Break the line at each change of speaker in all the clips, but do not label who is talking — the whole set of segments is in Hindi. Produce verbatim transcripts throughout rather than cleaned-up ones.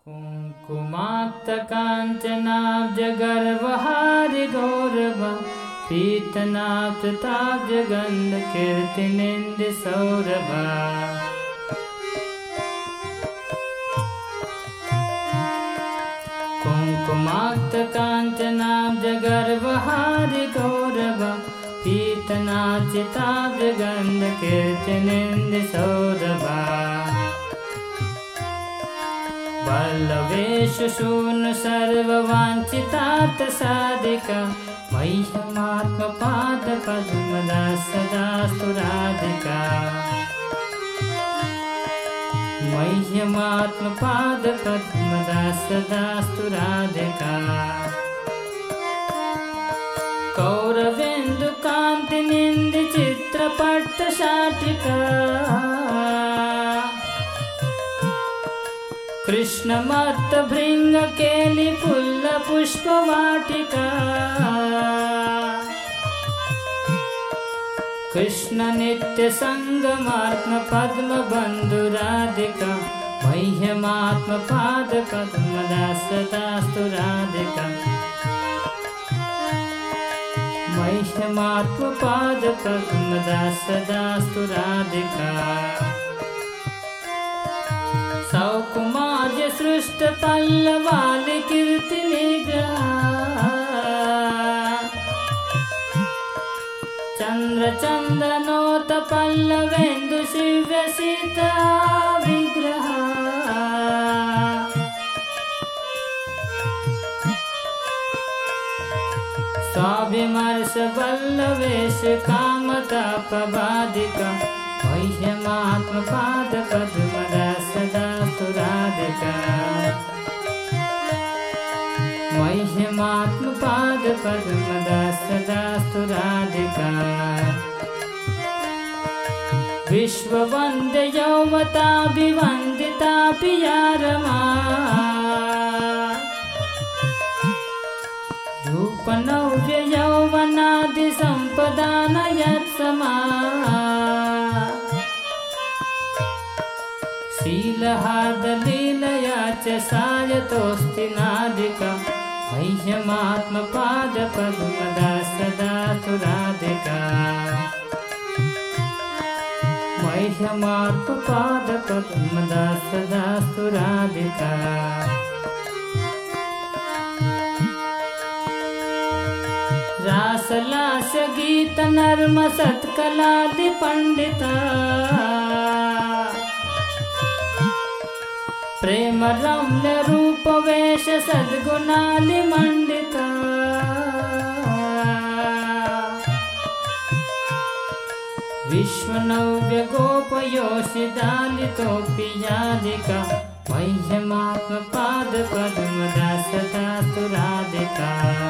कुङ्कुमाक्तकाञ्चनाब्जगर्वहारिगौरव पीतनाप्तताब्जगन्धकीर्तिनिन्दिसौरभा कुङ्कुमाक्तकाञ्चनाब्जगर्वहारिगौरव पीतनाचिताब्जगन्धकीर्तिनिन्दिसौरभा वल्लवेषु शून्य सर्ववाञ्छितार्थसाधिका मह्यमात्मपादपद्मदाः सदास्तु राधिका मह्यमात्मपादपद्मदाः सदास्तु राधिका कौरवेन्दुकान्तिनिन्दिचित्रपट्टशाटिका कृष्णमत्तभृङ्गकेलिफुल्लपुष्पवाटिका कृष्णनित्यसङ्गमात्मपद्मबन्धुराधिका मह्यमात्मपादपद्मदाः सदास्तु राधिका मह्यमात्मपादपद्मदाः सदास्तु राधिका सौकुमार्य सृष्टपल्लवालिकीर्तिनिग्रहा चन्द्रचन्दनोतपल्लवेन्दुशिव्यसिता विग्रहा स्वाभिमर्शवल्लवेशकामतापबाधिका मह्यमात्मपादपद्मदाः सदास्तु राधिका मह्यमात्मपादपद्मदाः सदास्तु राधिका विश्ववन्द्ययौवताभिवन्दिता पिया रमा रूपनव्ययौवनादिसम्पदा न यत्समा शीलहादलीलया च सायतोऽस्ति नादिका मह्यमात्मपादपद्मदाः सदास्तु राधिका मह्यमात्मपादपद्मदाः सदास्तु राधिका रासलास्यगीतनर्मसत्कलादिपण्डिता प्रेम रम्य रूपवेश सद्गुणालिमण्डिता विश्वनव्य गोपयोषिदालितोऽपि यादिका मह्यमात्मपादपद्मदाः सदास्तु राधिका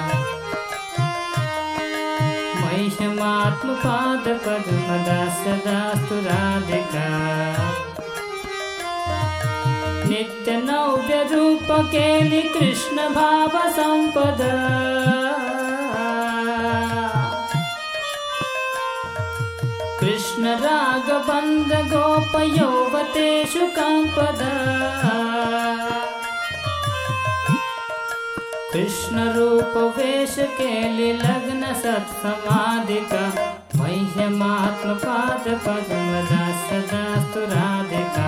मह्यमात्मपादपद्मदाः सदास्तु राधिका नित्यनव्यरूपकेलि कृष्णभावसम्पदा कृष्णरागबन्धगोपयौवतेषु काम्पदा कृष्णरूपवेशकेलिलग्नसत्समाधिका मह्यमात्मपादपद्मदाः सदास्तु राधिका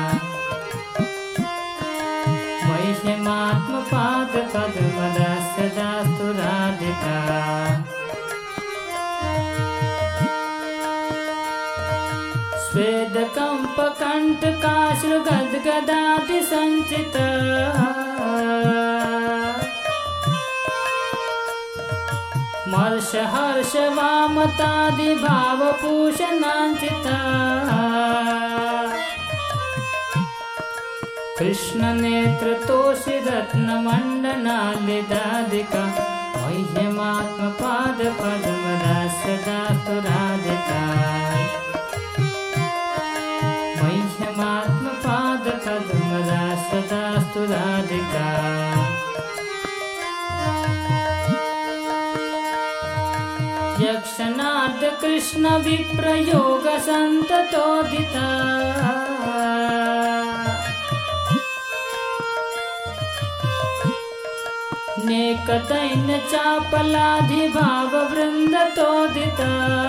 मह्यमात्मपादपद्मदाः सदास्तु राधिका स्वेदकम्पकण्टकाश्रुगद्गदादिसञ्चिता मर्षहर्षवामतादिभावपूषणाञ्चिता कृष्णनेत्रतोषिरत्नमण्डनालिदादिका मह्यमात्मपादपद्मदाः सदास्तु राधिका मह्यमात्मपादपद्मदाः सदास्तु राधिका यक्षनाद कृष्ण विप्रयोग संततोदिता नेकदैन्य चापलाधिभाववृन्दतोदिता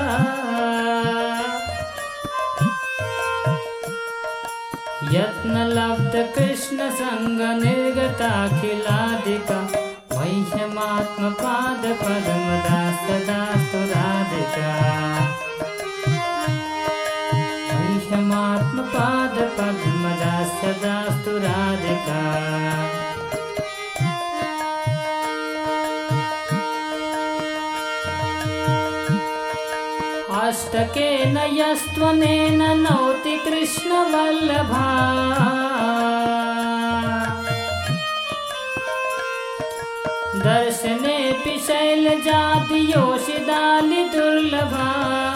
यत्नलब्धकृष्णसङ्गनिर्गताखिलादिका मह्यमात्मपादपद्मदास सदास्तु राधिका मह्यमात्मपादपद्मदास सदास्तु राधिका अष्टकेन यस्त्वनेन नौति कृष्णवल्लभा दर्शनेऽपि शैलजातियोषिदालिदुर्लभा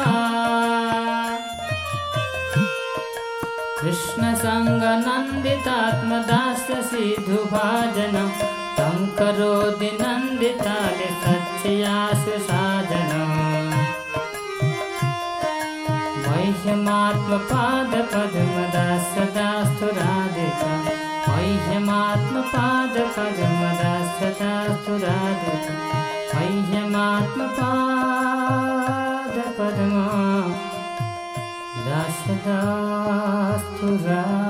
कृष्णसङ्गनन्दितात्मदास्य सिधुभाजनं तं करोति नन्दिताले सच्चयासु साजनम् मह्यमात्मपादपद्मदास सदास्तु राधिका मह्यमात्मपादपद्मदास सदास्तु राधिका मह्यमात्मपादपद्मदास सदास्तु राधिका।